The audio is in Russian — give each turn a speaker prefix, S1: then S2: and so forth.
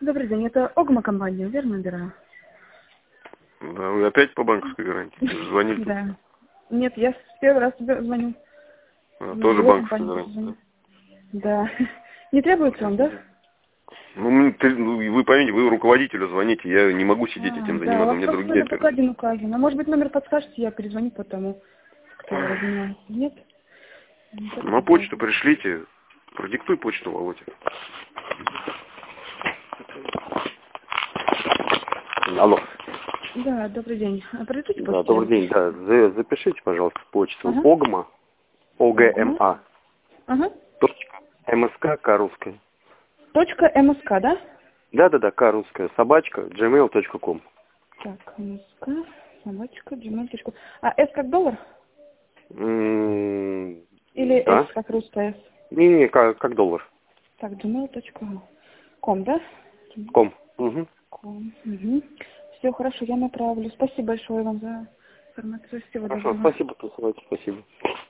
S1: Добрый день, это ОГМА компания, верно набираю?
S2: Да, вы опять по банковской гарантии звоните?
S1: Да. Нет, я первый раз тебе звоню.
S2: Тоже банковская гарантия?
S1: Да. Не требуется вам, да?
S2: Ну, вы поймите, вы руководителю звоните, я не могу сидеть этим
S1: Да, у
S2: заниматься,
S1: вас
S2: мне
S1: просто
S2: другие
S1: номер только один указан. А может быть номер подскажете, я перезвоню по тому, кто занимается. Нет?
S2: На почту пришлите, продиктуй почту, Володя.
S3: Алло.
S1: Да, добрый день. А продиктуйте
S3: Да,
S1: почту?
S3: добрый день. Да, запишите, пожалуйста, почту.
S1: Ага.
S3: ОГМА, ОГМА,
S1: Ага.
S3: МСК, К русская.
S1: Точка МСК, да?
S3: Да, К русская, собачка, gmail.com.
S1: Так, МСК, собачка, gmail.com. А S как доллар? Или
S3: Да.
S1: S как русская S?
S3: Не, как доллар.
S1: Так, gmail.com, да?
S3: Ком. Угу.
S1: Угу. Все, хорошо, я направлю. Спасибо большое вам за информацию. Всего
S3: Хорошо,
S1: доброго.
S3: спасибо, посылайте, спасибо.